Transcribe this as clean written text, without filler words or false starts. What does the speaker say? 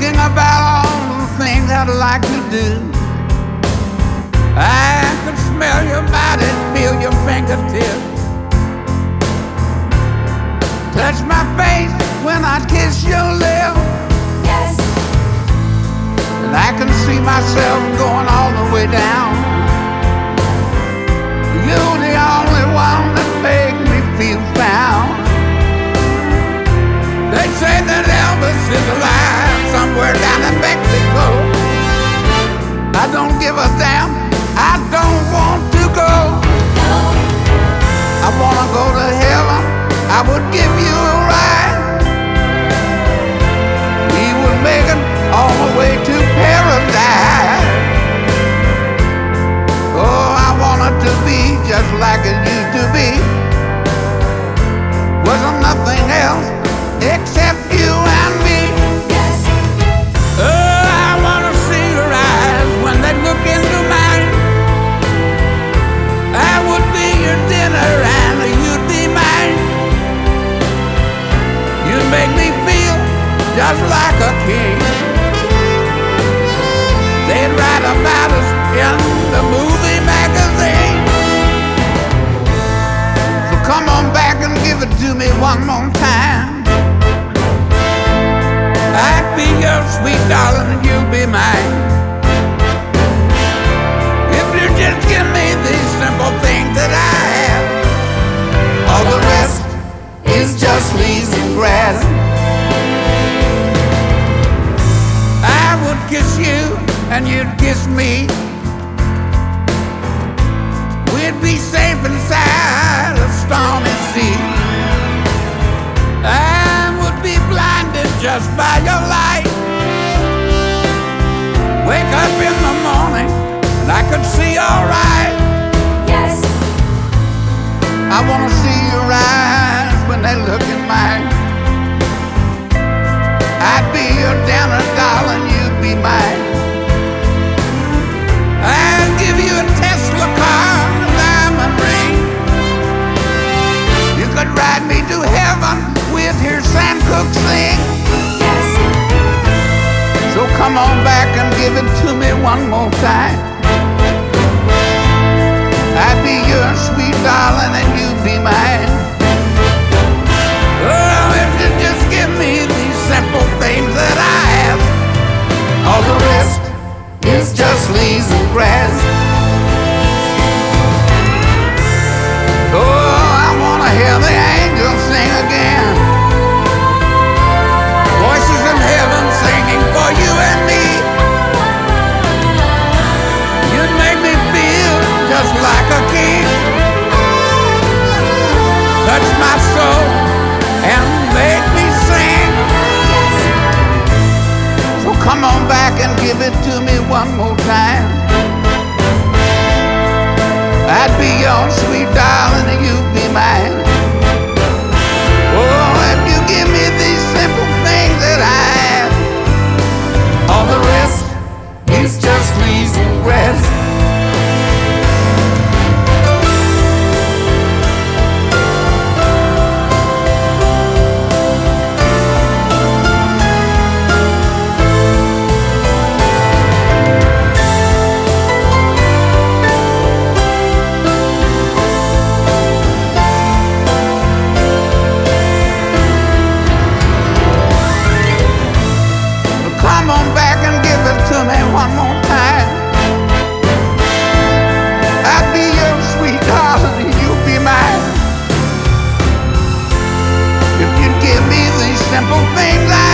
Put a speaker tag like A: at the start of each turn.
A: thinking about all the things I'd like to do. I can smell your body, feel your fingertips, touch my face when I kiss your lips.
B: Yes.
A: And I can see myself going all the way down. You're the only one that makes me feel found. They say that Elvis is alive somewhere down in Mexico. I don't give a damn, I don't want to go. I wanna go to heaven, I would give you a ride. We would make it all the way to paradise. Oh, I wanted to be just like it used to be. Wasn't nothing else except you and me.
B: Yes.
A: Oh, I wanna see your eyes when they look into mine. I would be your dinner and you'd be mine. You'd make me feel just like a king. They'd write about us in the movie magazine. So come on back and give it to me one more time. I'd be your sweet darling and you'll be mine. If you just give me these simple things that I have, all the rest is just leaves and grass. I would kiss you and you'd kiss me. We'd be safe inside a stormy sea. I would be blinded just by your light. Wake up in the morning and I could see alright.
B: Yes.
A: I wanna see your eyes when they look in mine. I'd be your dinner, darling, you'd be mine. I'd give you a Tesla car, a diamond ring. You could ride me to heaven with your Sam Cooke sing.
B: Yes.
A: So come on back and give it to me one more time. I'd be your sweet darling and you'd be mine. Oh, if you just give me these simple things that I have, all the rest is just leaves and grass. Oh, I wanna hear the angels sing again. Voices in heaven singing for you and me. You'd make me feel just like a king. Touch my soul and make me sing. So come on back and give it to me one more time. I'd be your sweet darling and you'd be mine. Oh, if you give me these simple things that I have, all the rest is just leaves and grass. Come on back and give it to me one more time. I'd be your sweet darling and you'd be mine. If you'd give me these simple things I